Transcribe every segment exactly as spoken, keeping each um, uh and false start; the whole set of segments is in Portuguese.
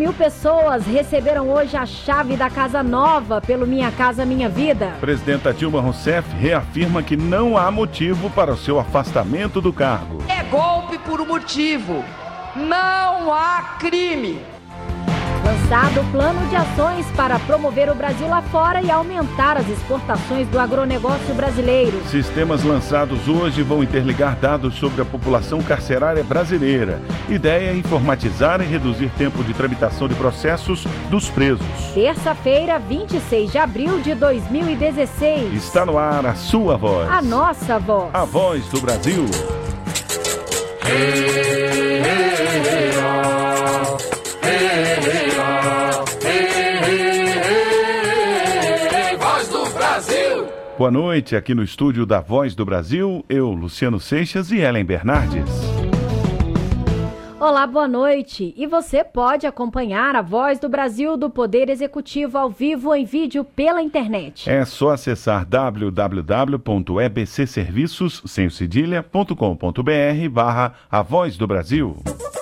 mil pessoas receberam hoje a chave da casa nova pelo Minha Casa Minha Vida. Presidenta Dilma Rousseff reafirma que não há motivo para o seu afastamento do cargo. É golpe por um motivo. Não há crime. Lançado plano de ações para promover o Brasil lá fora e aumentar as exportações do agronegócio brasileiro. Sistemas lançados hoje vão interligar dados sobre a população carcerária brasileira. Ideia é informatizar e reduzir tempo de tramitação de processos dos presos. Terça-feira, vinte e seis de abril de dois mil e dezesseis. Está no ar a sua voz. A nossa voz. A voz do Brasil. Hey, hey, hey, oh. Hey, hey, oh. Hey, hey, hey, hey, Voz do Brasil. Boa noite, aqui no estúdio da Voz do Brasil, eu, Luciano Seixas e Ellen Bernardes. Olá, boa noite. E você pode acompanhar a Voz do Brasil do Poder Executivo ao vivo em vídeo pela internet. É só acessar w w w ponto e b c serviços sem cedilha ponto com ponto b r barra a Voz do Brasil.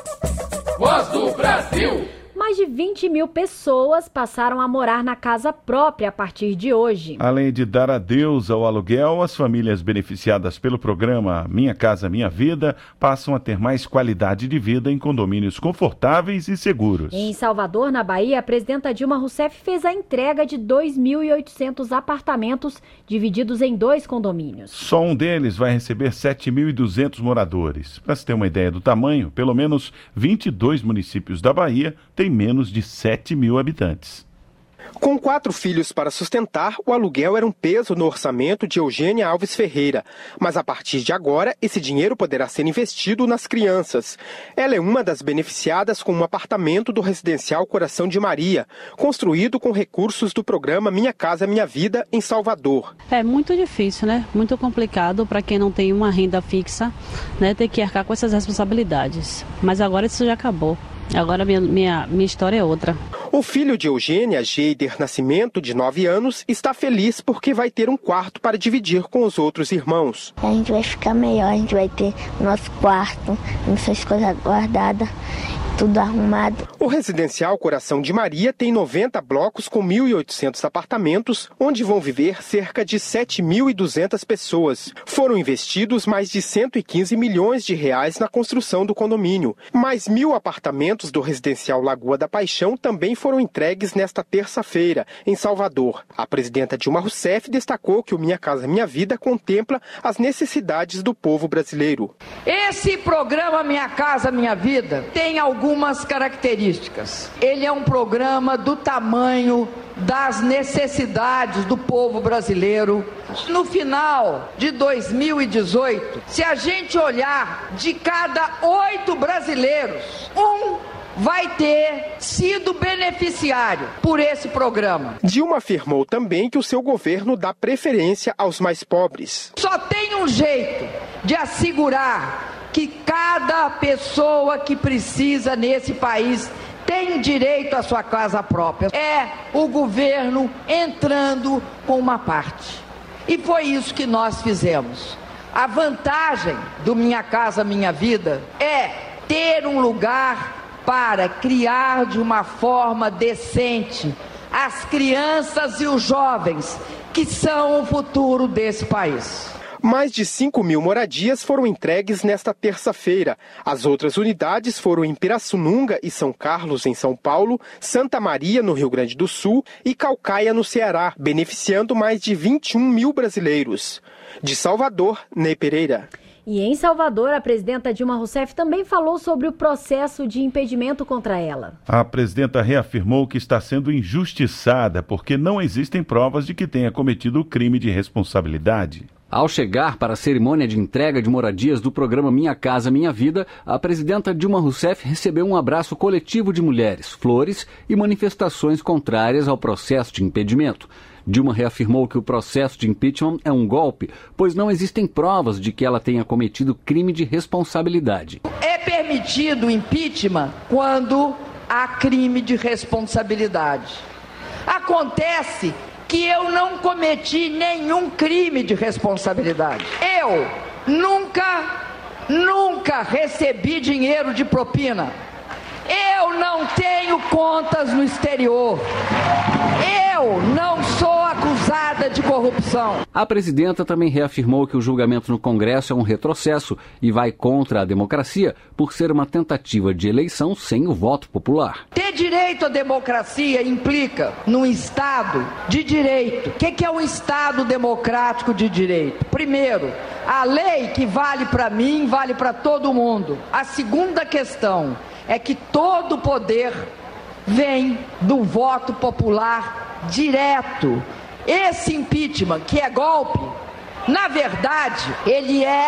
Voz do Brasil. Mais de vinte mil pessoas passaram a morar na casa própria a partir de hoje. Além de dar adeus ao aluguel, as famílias beneficiadas pelo programa Minha Casa Minha Vida passam a ter mais qualidade de vida em condomínios confortáveis e seguros. Em Salvador, na Bahia, a presidenta Dilma Rousseff fez a entrega de dois mil e oitocentos apartamentos divididos em dois condomínios. Só um deles vai receber sete mil e duzentos moradores. Para se ter uma ideia do tamanho, pelo menos vinte e dois municípios da Bahia têm menos de sete mil habitantes. Com quatro filhos para sustentar, o aluguel era um peso no orçamento de Eugênia Alves Ferreira. Mas a partir de agora, esse dinheiro poderá ser investido nas crianças. Ela é uma das beneficiadas com um apartamento do residencial Coração de Maria, construído com recursos do programa Minha Casa Minha Vida, em Salvador. É muito difícil, né? Muito complicado para quem não tem uma renda fixa, né? Ter que arcar com essas responsabilidades. Mas agora isso já acabou. Agora minha, minha, minha história é outra. O filho de Eugênia, Geider Nascimento, de nove anos, está feliz porque vai ter um quarto para dividir com os outros irmãos. A gente vai ficar melhor, a gente vai ter nosso quarto, nossas coisas guardadas, tudo arrumado. O residencial Coração de Maria tem noventa blocos com mil e oitocentos apartamentos, onde vão viver cerca de sete mil e duzentas pessoas. Foram investidos mais de cento e quinze milhões de reais na construção do condomínio. Mais mil apartamentos do residencial Lagoa da Paixão também foram entregues nesta terça-feira, em Salvador. A presidenta Dilma Rousseff destacou que o Minha Casa Minha Vida contempla as necessidades do povo brasileiro. Esse programa Minha Casa Minha Vida tem algumas características. Ele é um programa do tamanho das necessidades do povo brasileiro. No final de dois mil e dezoito, se a gente olhar de cada oito brasileiros, um vai ter sido beneficiário por esse programa. Dilma afirmou também que o seu governo dá preferência aos mais pobres. Só tem um jeito de assegurar que cada pessoa que precisa nesse país tem direito à sua casa própria. É o governo entrando com uma parte. E foi isso que nós fizemos. A vantagem do Minha Casa Minha Vida é ter um lugar para criar de uma forma decente as crianças e os jovens que são o futuro desse país. Mais de cinco mil moradias foram entregues nesta terça-feira. As outras unidades foram em Pirassununga e São Carlos, em São Paulo, Santa Maria, no Rio Grande do Sul e Caucaia, no Ceará, beneficiando mais de vinte e um mil brasileiros. De Salvador, Ney Pereira. E em Salvador, a presidenta Dilma Rousseff também falou sobre o processo de impedimento contra ela. A presidenta reafirmou que está sendo injustiçada porque não existem provas de que tenha cometido o crime de responsabilidade. Ao chegar para a cerimônia de entrega de moradias do programa Minha Casa Minha Vida, a presidenta Dilma Rousseff recebeu um abraço coletivo de mulheres, flores e manifestações contrárias ao processo de impedimento. Dilma reafirmou que o processo de impeachment é um golpe, pois não existem provas de que ela tenha cometido crime de responsabilidade. É permitido o impeachment quando há crime de responsabilidade. Acontece que eu não cometi nenhum crime de responsabilidade. Eu nunca, nunca recebi dinheiro de propina. Eu não tenho contas no exterior. Eu não sou acusada de corrupção. A presidenta também reafirmou que o julgamento no Congresso é um retrocesso e vai contra a democracia por ser uma tentativa de eleição sem o voto popular. Ter direito à democracia implica num Estado de direito. O que é um Estado democrático de direito? Primeiro, a lei que vale para mim, vale para todo mundo. A segunda questão é que todo o poder vem do voto popular direto. Esse impeachment, que é golpe, na verdade, ele é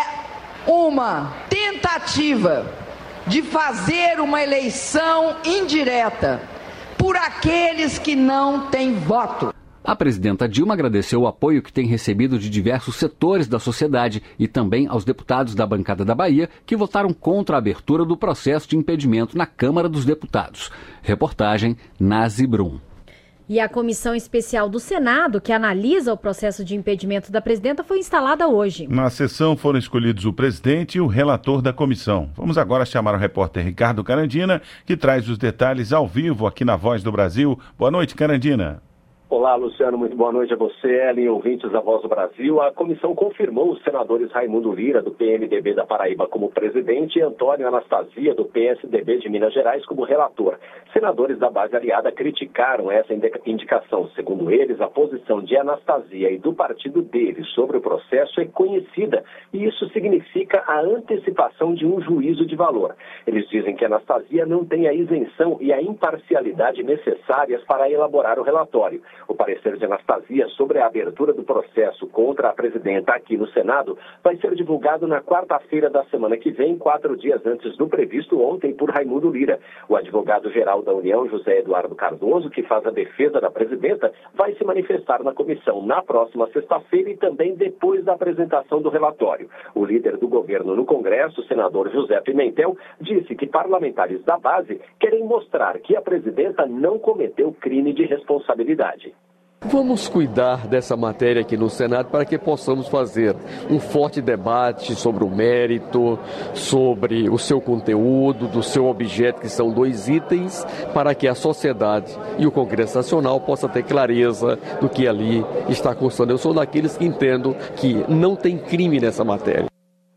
uma tentativa de fazer uma eleição indireta por aqueles que não têm voto. A presidenta Dilma agradeceu o apoio que tem recebido de diversos setores da sociedade e também aos deputados da bancada da Bahia que votaram contra a abertura do processo de impedimento na Câmara dos Deputados. Reportagem Nazi Brum. E a comissão especial do Senado, que analisa o processo de impedimento da presidenta, foi instalada hoje. Na sessão foram escolhidos o presidente e o relator da comissão. Vamos agora chamar o repórter Ricardo Carandina, que traz os detalhes ao vivo aqui na Voz do Brasil. Boa noite, Carandina. Olá, Luciano, muito boa noite a você, Ellen, ouvintes da Voz do Brasil. A comissão confirmou os senadores Raimundo Lira, do P M D B da Paraíba, como presidente e Antônio Anastasia, do P S D B de Minas Gerais, como relator. Senadores da base aliada criticaram essa indicação. Segundo eles, a posição de Anastasia e do partido dele sobre o processo é conhecida e isso significa a antecipação de um juízo de valor. Eles dizem que Anastasia não tem a isenção e a imparcialidade necessárias para elaborar o relatório. O parecer de Anastasia sobre a abertura do processo contra a presidenta aqui no Senado vai ser divulgado na quarta-feira da semana que vem, quatro dias antes do previsto ontem por Raimundo Lira. O advogado-geral da União, José Eduardo Cardoso, que faz a defesa da presidenta, vai se manifestar na comissão na próxima sexta-feira e também depois da apresentação do relatório. O líder do governo no Congresso, o senador José Pimentel, disse que parlamentares da base querem mostrar que a presidenta não cometeu crime de responsabilidade. Vamos cuidar dessa matéria aqui no Senado para que possamos fazer um forte debate sobre o mérito, sobre o seu conteúdo, do seu objeto, que são dois itens, para que a sociedade e o Congresso Nacional possam ter clareza do que ali está constando. Eu sou daqueles que entendo que não tem crime nessa matéria.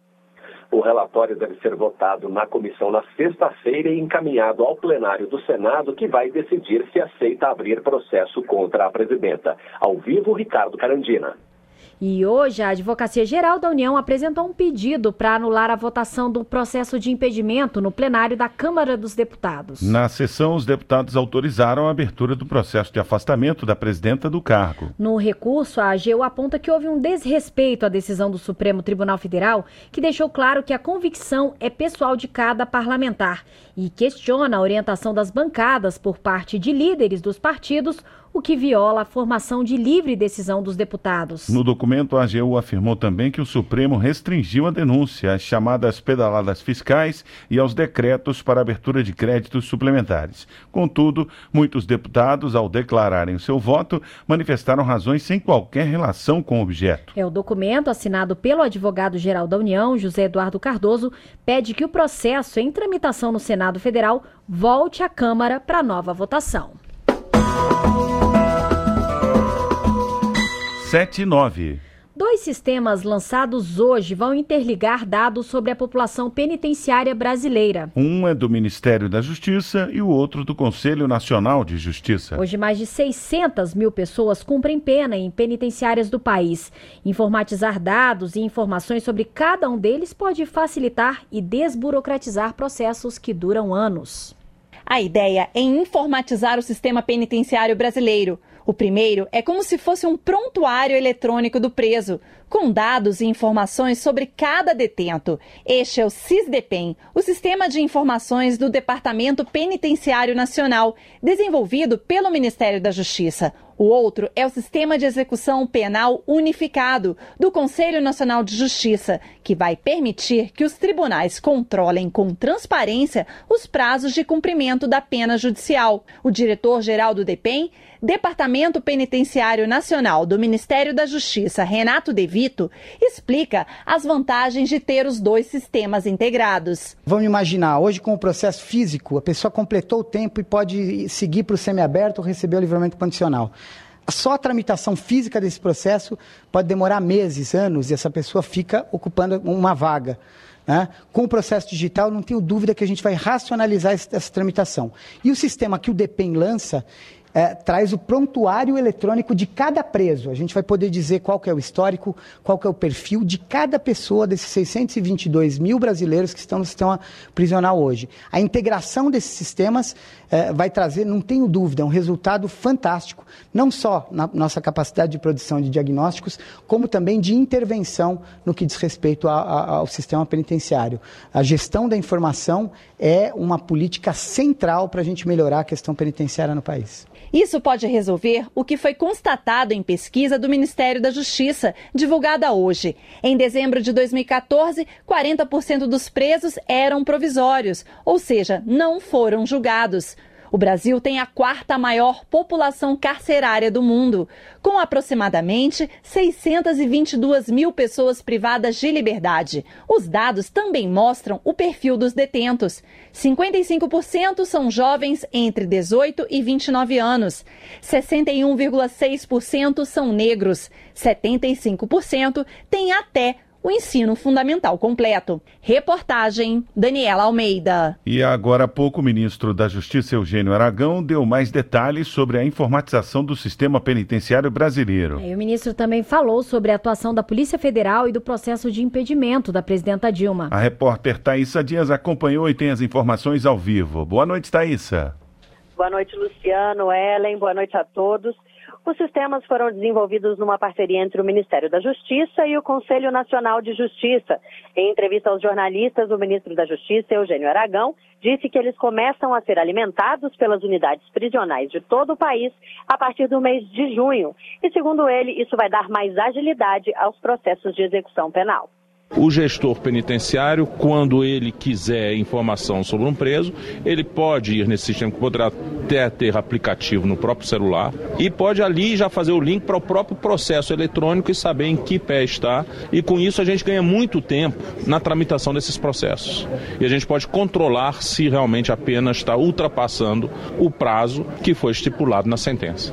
O relatório deve ser votado na comissão na sexta-feira e encaminhado ao plenário do Senado, que vai decidir se aceita abrir processo contra a presidenta. Ao vivo, Ricardo Carandina. E hoje a Advocacia Geral da União apresentou um pedido para anular a votação do processo de impedimento no plenário da Câmara dos Deputados. Na sessão, os deputados autorizaram a abertura do processo de afastamento da presidenta do cargo. No recurso, a AGU aponta que houve um desrespeito à decisão do Supremo Tribunal Federal, que deixou claro que a convicção é pessoal de cada parlamentar e questiona a orientação das bancadas por parte de líderes dos partidos, o que viola a formação de livre decisão dos deputados. No documento, a AGU afirmou também que o Supremo restringiu a denúncia às chamadas pedaladas fiscais e aos decretos para abertura de créditos suplementares. Contudo, muitos deputados, ao declararem o seu voto, manifestaram razões sem qualquer relação com o objeto. É, o documento, assinado pelo advogado-geral da União, José Eduardo Cardoso, pede que o processo em tramitação no Senado Federal volte à Câmara para nova votação. sete e nove. Dois sistemas lançados hoje vão interligar dados sobre a população penitenciária brasileira. Um é do Ministério da Justiça e o outro do Conselho Nacional de Justiça. Hoje, mais de seiscentas mil pessoas cumprem pena em penitenciárias do país. Informatizar dados e informações sobre cada um deles pode facilitar e desburocratizar processos que duram anos. A ideia é informatizar o sistema penitenciário brasileiro. O primeiro é como se fosse um prontuário eletrônico do preso, com dados e informações sobre cada detento. Este é o SISDEPEN, o Sistema de Informações do Departamento Penitenciário Nacional, desenvolvido pelo Ministério da Justiça. O outro é o Sistema de Execução Penal Unificado, do Conselho Nacional de Justiça, que vai permitir que os tribunais controlem com transparência os prazos de cumprimento da pena judicial. O diretor-geral do DEPEN Departamento Penitenciário Nacional do Ministério da Justiça, Renato De Vito, explica as vantagens de ter os dois sistemas integrados. Vamos imaginar, hoje com o processo físico, a pessoa completou o tempo e pode seguir para o semiaberto ou receber o livramento condicional. Só a tramitação física desse processo pode demorar meses, anos, e essa pessoa fica ocupando uma vaga. Né? Com o processo digital, não tenho dúvida que a gente vai racionalizar essa tramitação. E o sistema que o DEPEN lança é, traz o prontuário eletrônico de cada preso. A gente vai poder dizer qual que é o histórico, qual que é o perfil de cada pessoa desses seiscentos e vinte e dois mil brasileiros que estão no sistema prisional hoje. A integração desses sistemas é, vai trazer, não tenho dúvida, um resultado fantástico, não só na nossa capacidade de produção de diagnósticos, como também de intervenção no que diz respeito a, a, ao sistema penitenciário. A gestão da informação é uma política central para a gente melhorar a questão penitenciária no país. Isso pode resolver o que foi constatado em pesquisa do Ministério da Justiça, divulgada hoje. Em dezembro de dois mil e quatorze, quarenta por cento dos presos eram provisórios, ou seja, não foram julgados. O Brasil tem a quarta maior população carcerária do mundo, com aproximadamente seiscentas e vinte e duas mil pessoas privadas de liberdade. Os dados também mostram o perfil dos detentos. cinquenta e cinco por cento são jovens entre dezoito e vinte e nove anos. sessenta e um vírgula seis por cento são negros. setenta e cinco por cento têm até o ensino fundamental completo. Reportagem, Daniela Almeida. E agora há pouco, o ministro da Justiça, Eugênio Aragão, deu mais detalhes sobre a informatização do sistema penitenciário brasileiro. E o ministro também falou sobre a atuação da Polícia Federal e do processo de impedimento da presidenta Dilma. A repórter Thaísa Dias acompanhou e tem as informações ao vivo. Boa noite, Thaísa. Boa noite, Luciano, Ellen, boa noite a todos. Os sistemas foram desenvolvidos numa parceria entre o Ministério da Justiça e o Conselho Nacional de Justiça. Em entrevista aos jornalistas, o ministro da Justiça, Eugênio Aragão, disse que eles começam a ser alimentados pelas unidades prisionais de todo o país a partir do mês de junho. E, segundo ele, isso vai dar mais agilidade aos processos de execução penal. O gestor penitenciário, quando ele quiser informação sobre um preso, ele pode ir nesse sistema que poderá até ter aplicativo no próprio celular e pode ali já fazer o link para o próprio processo eletrônico e saber em que pé está. E com isso a gente ganha muito tempo na tramitação desses processos. E a gente pode controlar se realmente a pena está ultrapassando o prazo que foi estipulado na sentença.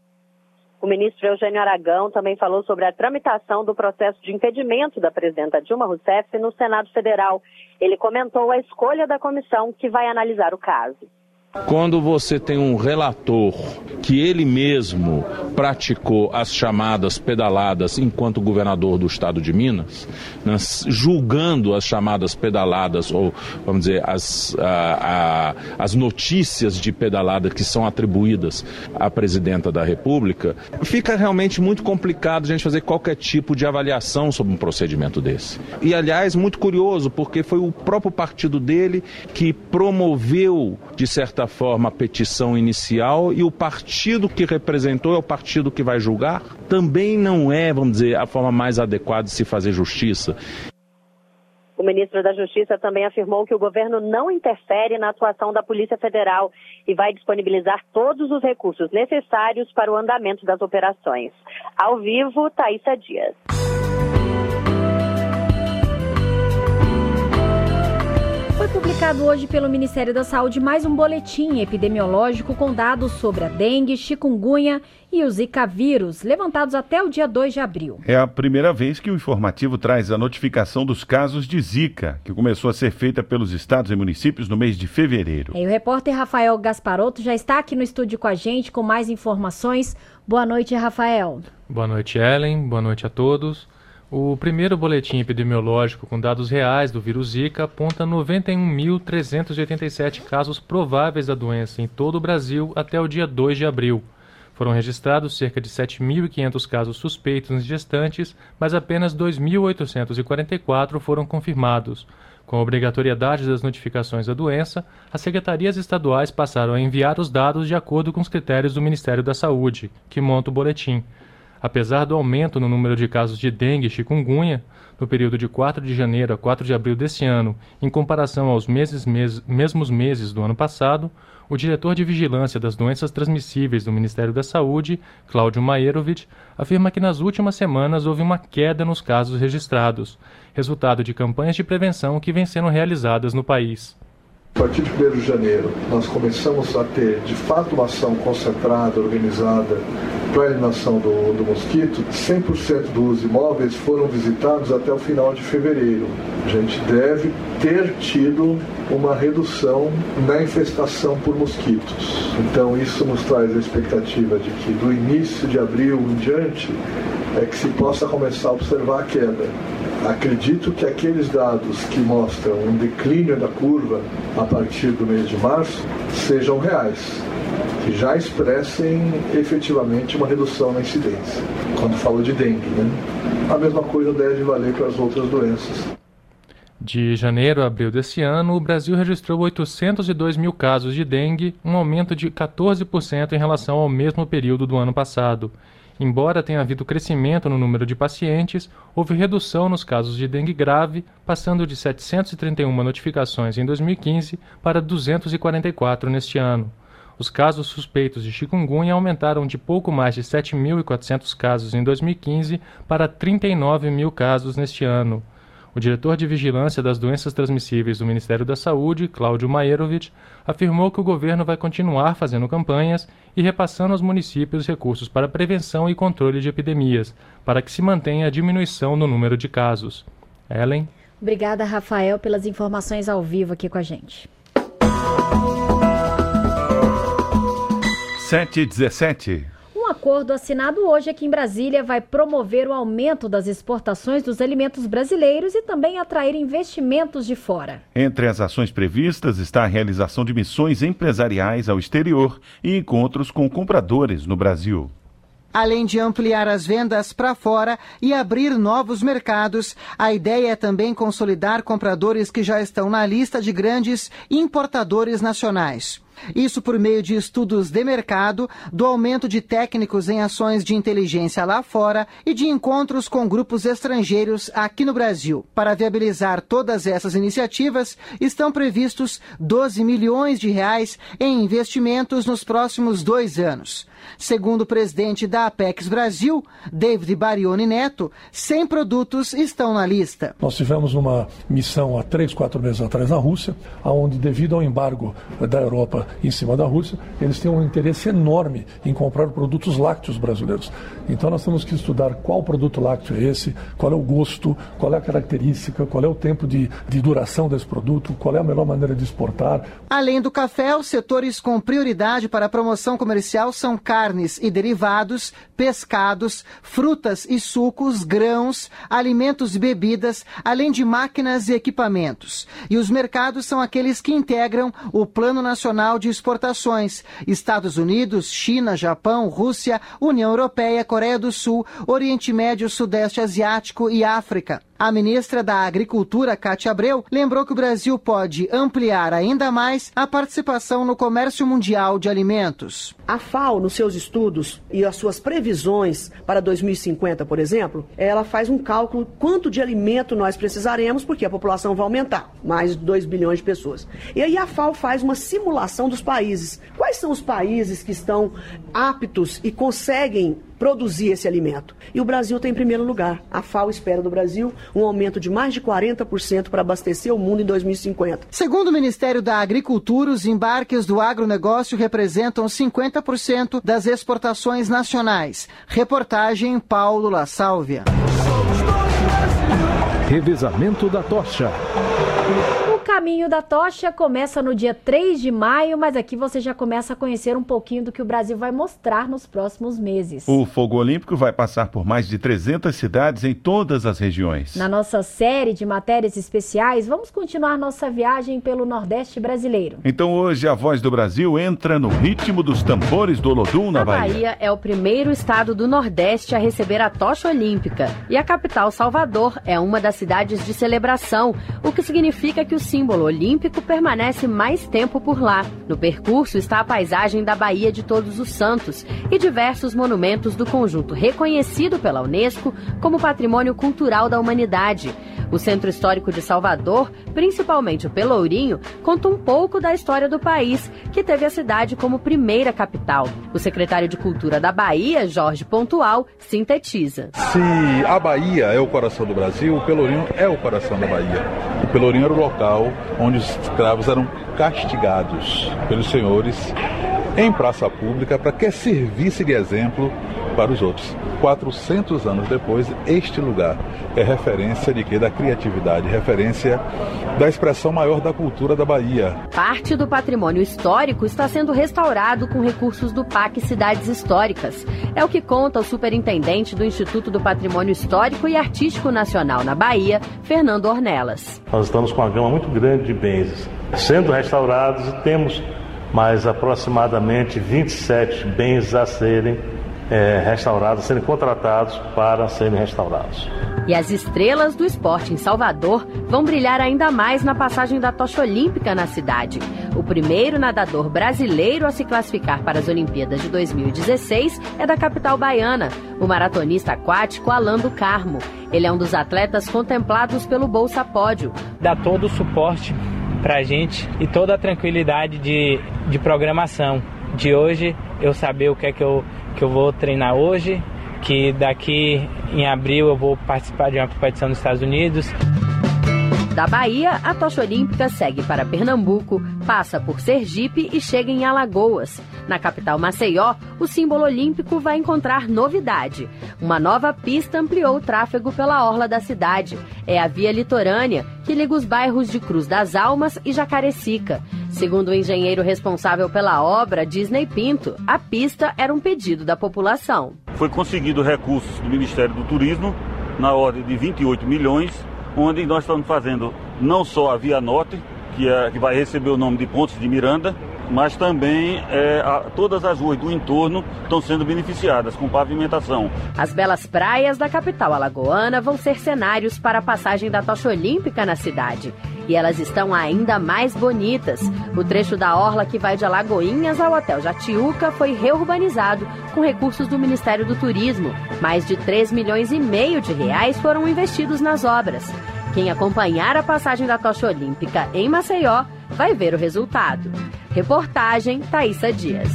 O ministro Eugênio Aragão também falou sobre a tramitação do processo de impedimento da presidenta Dilma Rousseff no Senado Federal. Ele comentou a escolha da comissão que vai analisar o caso. Quando você tem um relator que ele mesmo praticou as chamadas pedaladas enquanto governador do estado de Minas, né, julgando as chamadas pedaladas, ou vamos dizer, as, a, a, as notícias de pedalada que são atribuídas à presidenta da República, fica realmente muito complicado a gente fazer qualquer tipo de avaliação sobre um procedimento desse. E, aliás, muito curioso, porque foi o próprio partido dele que promoveu, de certa forma, a petição inicial, e o partido que representou é o partido que vai julgar. Também não é, vamos dizer, a forma mais adequada de se fazer justiça. O ministro da Justiça também afirmou que o governo não interfere na atuação da Polícia Federal e vai disponibilizar todos os recursos necessários para o andamento das operações. Ao vivo, Thaísa Dias. Foi publicado hoje pelo Ministério da Saúde mais um boletim epidemiológico com dados sobre a dengue, chikungunya e o zika vírus, levantados até o dia dois de abril. É a primeira vez que o informativo traz a notificação dos casos de zika, que começou a ser feita pelos estados e municípios no mês de fevereiro. E o repórter Rafael Gasparotto já está aqui no estúdio com a gente com mais informações. Boa noite, Rafael. Boa noite, Ellen. Boa noite a todos. O primeiro boletim epidemiológico com dados reais do vírus Zika aponta noventa e um mil trezentos e oitenta e sete casos prováveis da doença em todo o Brasil até o dia dois de abril. Foram registrados cerca de sete mil e quinhentos casos suspeitos em gestantes, mas apenas dois mil oitocentos e quarenta e quatro foram confirmados. Com a obrigatoriedade das notificações da doença, as secretarias estaduais passaram a enviar os dados de acordo com os critérios do Ministério da Saúde, que monta o boletim. Apesar do aumento no número de casos de dengue e chikungunya, no período de quatro de janeiro a quatro de abril deste ano, em comparação aos meses, mes, mesmos meses do ano passado, o diretor de Vigilância das Doenças Transmissíveis do Ministério da Saúde, Cláudio Maerovitch, afirma que nas últimas semanas houve uma queda nos casos registrados, resultado de campanhas de prevenção que vêm sendo realizadas no país. A partir de primeiro de janeiro, nós começamos a ter, de fato, uma ação concentrada, organizada, para a eliminação do, do mosquito. cem por cento dos imóveis foram visitados até o final de fevereiro. A gente deve ter tido uma redução na infestação por mosquitos. Então, isso nos traz a expectativa de que, do início de abril em diante, é que se possa começar a observar a queda. Acredito que aqueles dados que mostram um declínio da curva a partir do mês de março sejam reais, que já expressem efetivamente uma redução na incidência. Quando falo de dengue, né? A mesma coisa deve valer para as outras doenças. De janeiro a abril desse ano, o Brasil registrou oitocentos e dois mil casos de dengue, um aumento de quatorze por cento em relação ao mesmo período do ano passado. Embora tenha havido crescimento no número de pacientes, houve redução nos casos de dengue grave, passando de setecentas e trinta e uma notificações em dois mil e quinze para duzentos e quarenta e quatro neste ano. Os casos suspeitos de chikungunya aumentaram de pouco mais de sete mil e quatrocentos casos em dois mil e quinze para trinta e nove mil casos neste ano. O diretor de Vigilância das Doenças Transmissíveis do Ministério da Saúde, Cláudio Maerovitch, afirmou que o governo vai continuar fazendo campanhas e repassando aos municípios recursos para prevenção e controle de epidemias, para que se mantenha a diminuição no número de casos. Ellen? Obrigada, Rafael, pelas informações ao vivo aqui com a gente. sete e dezessete. Um acordo assinado hoje aqui em Brasília vai promover o aumento das exportações dos alimentos brasileiros e também atrair investimentos de fora. Entre as ações previstas está a realização de missões empresariais ao exterior e encontros com compradores no Brasil. Além de ampliar as vendas para fora e abrir novos mercados, a ideia é também consolidar compradores que já estão na lista de grandes importadores nacionais. Isso por meio de estudos de mercado, do aumento de técnicos em ações de inteligência lá fora e de encontros com grupos estrangeiros aqui no Brasil. Para viabilizar todas essas iniciativas, estão previstos doze milhões de reais em investimentos nos próximos dois anos. Segundo o presidente da Apex Brasil, David Barioni Neto, cem produtos estão na lista. Nós tivemos uma missão há três, quatro meses atrás na Rússia, onde devido ao embargo da Europa em cima da Rússia, eles têm um interesse enorme em comprar produtos lácteos brasileiros. Então nós temos que estudar qual produto lácteo é esse, qual é o gosto, qual é a característica, qual é o tempo de, de duração desse produto, qual é a melhor maneira de exportar. Além do café, os setores com prioridade para a promoção comercial são carnes e derivados, pescados, frutas e sucos, grãos, alimentos e bebidas, além de máquinas e equipamentos. E os mercados são aqueles que integram o Plano Nacional de Exportações: Estados Unidos, China, Japão, Rússia, União Europeia, Coreia do Sul, Oriente Médio, Sudeste Asiático e África. A ministra da Agricultura, Cátia Abreu, lembrou que o Brasil pode ampliar ainda mais a participação no comércio mundial de alimentos. A FAO, nos seus estudos e as suas previsões para dois mil e cinquenta, por exemplo, ela faz um cálculo quanto de alimento nós precisaremos, porque a população vai aumentar, mais de dois bilhões de pessoas. E aí a FAO faz uma simulação dos países. Quais são os países que estão aptos e conseguem produzir esse alimento? E o Brasil está em primeiro lugar. A FAO espera do Brasil um aumento de mais de quarenta por cento para abastecer o mundo em dois mil e cinquenta. Segundo o Ministério da Agricultura, os embarques do agronegócio representam cinquenta por cento das exportações nacionais. Reportagem Paulo La Sálvia. Revezamento da tocha. O Caminho da Tocha começa no dia três de maio, mas aqui você já começa a conhecer um pouquinho do que o Brasil vai mostrar nos próximos meses. O Fogo Olímpico vai passar por mais de trezentas cidades em todas as regiões. Na nossa série de matérias especiais, vamos continuar nossa viagem pelo Nordeste brasileiro. Então hoje a Voz do Brasil entra no ritmo dos tambores do Olodum na Bahia. A Bahia é o primeiro estado do Nordeste a receber a tocha olímpica. E a capital, Salvador, é uma das cidades de celebração, o que significa que o símbolo símbolo olímpico permanece mais tempo por lá. No percurso está a paisagem da Baía de Todos os Santos e diversos monumentos do conjunto reconhecido pela Unesco como Patrimônio Cultural da Humanidade. O Centro Histórico de Salvador, principalmente o Pelourinho, conta um pouco da história do país, que teve a cidade como primeira capital. O secretário de Cultura da Bahia, Jorge Pontual, sintetiza. Se a Bahia é o coração do Brasil, o Pelourinho é o coração da Bahia. O Pelourinho era o local onde os escravos eram castigados pelos senhores em praça pública para que servisse de exemplo para os outros. quatrocentos anos depois, este lugar é referência de quê? Da criatividade, referência da expressão maior da cultura da Bahia. Parte do patrimônio histórico está sendo restaurado com recursos do P A C Cidades Históricas. É o que conta o superintendente do Instituto do Patrimônio Histórico e Artístico Nacional na Bahia, Fernando Ornelas. Nós estamos com uma gama muito grande de bens sendo restaurados e temos mais aproximadamente vinte e sete bens a serem É, restaurados, serem contratados para serem restaurados. E as estrelas do esporte em Salvador vão brilhar ainda mais na passagem da tocha olímpica na cidade. O primeiro nadador brasileiro a se classificar para as Olimpíadas de dois mil e dezesseis é da capital baiana, o maratonista aquático Alan do Carmo. Ele é um dos atletas contemplados pelo Bolsa Pódio. Dá todo o suporte para a gente e toda a tranquilidade de, de programação. De hoje, eu saber o que é que eu, que eu vou treinar hoje, que daqui em abril eu vou participar de uma competição nos Estados Unidos. Da Bahia, a tocha olímpica segue para Pernambuco, passa por Sergipe e chega em Alagoas. Na capital Maceió, o símbolo olímpico vai encontrar novidade. Uma nova pista ampliou o tráfego pela orla da cidade. É a Via Litorânea, que liga os bairros de Cruz das Almas e Jacarecica. Segundo o engenheiro responsável pela obra, Disney Pinto, a pista era um pedido da população. Foi conseguido recursos do Ministério do Turismo, na ordem de vinte e oito milhões, onde nós estamos fazendo não só a Via Norte, que, é, que vai receber o nome de Pontes de Miranda, mas também é, a, todas as ruas do entorno estão sendo beneficiadas com pavimentação. As belas praias da capital alagoana vão ser cenários para a passagem da tocha olímpica na cidade. E elas estão ainda mais bonitas. O trecho da orla que vai de Alagoinhas ao Hotel Jatiuca foi reurbanizado com recursos do Ministério do Turismo. Mais de três milhões e meio de reais foram investidos nas obras. Quem acompanhar a passagem da tocha olímpica em Maceió vai ver o resultado. Reportagem Thaísa Dias.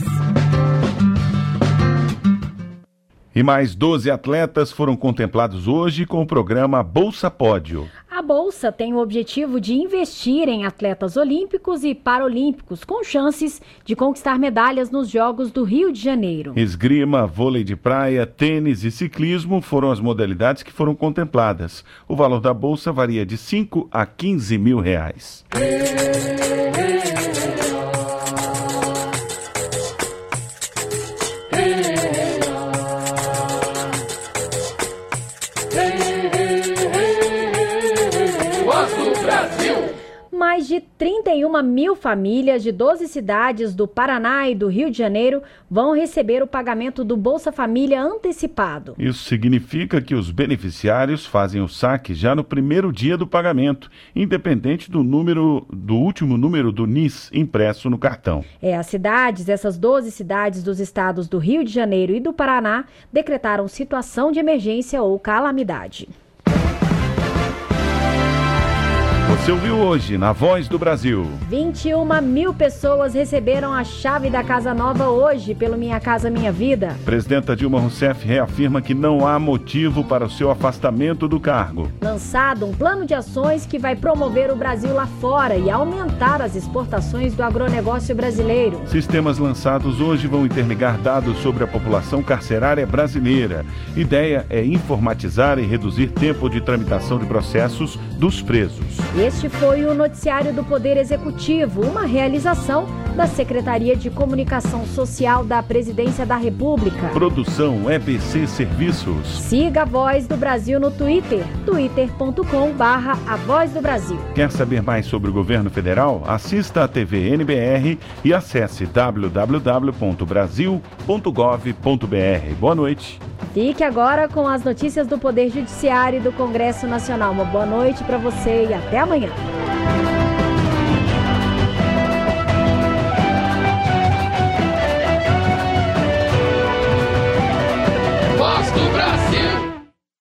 E mais doze atletas foram contemplados hoje com o programa Bolsa Pódio. A Bolsa tem o objetivo de investir em atletas olímpicos e paralímpicos com chances de conquistar medalhas nos Jogos do Rio de Janeiro. Esgrima, vôlei de praia, tênis e ciclismo foram as modalidades que foram contempladas. O valor da Bolsa varia de cinco a quinze mil reais. Mais de trinta e uma mil famílias de doze cidades do Paraná e do Rio de Janeiro vão receber o pagamento do Bolsa Família antecipado. Isso significa que os beneficiários fazem o saque já no primeiro dia do pagamento, independente do número do último número do N I S impresso no cartão. É, as cidades, essas doze cidades dos estados do Rio de Janeiro e do Paraná, decretaram situação de emergência ou calamidade. Você ouviu hoje na Voz do Brasil. vinte e uma mil pessoas receberam a chave da casa nova hoje pelo Minha Casa Minha Vida. Presidenta Dilma Rousseff reafirma que não há motivo para o seu afastamento do cargo. Lançado um plano de ações que vai promover o Brasil lá fora e aumentar as exportações do agronegócio brasileiro. Sistemas lançados hoje vão interligar dados sobre a população carcerária brasileira. Ideia é informatizar e reduzir tempo de tramitação de processos dos presos. Este foi o Noticiário do Poder Executivo, uma realização da Secretaria de Comunicação Social da Presidência da República. Produção E B C Serviços. Siga a Voz do Brasil no Twitter, twitter ponto com barra A Voz do Brasil. Quer saber mais sobre o governo federal? Assista à T V N B R e acesse w w w ponto brasil ponto gov ponto b r. Boa noite. Fique agora com as notícias do Poder Judiciário e do Congresso Nacional. Uma boa noite para você e até amanhã.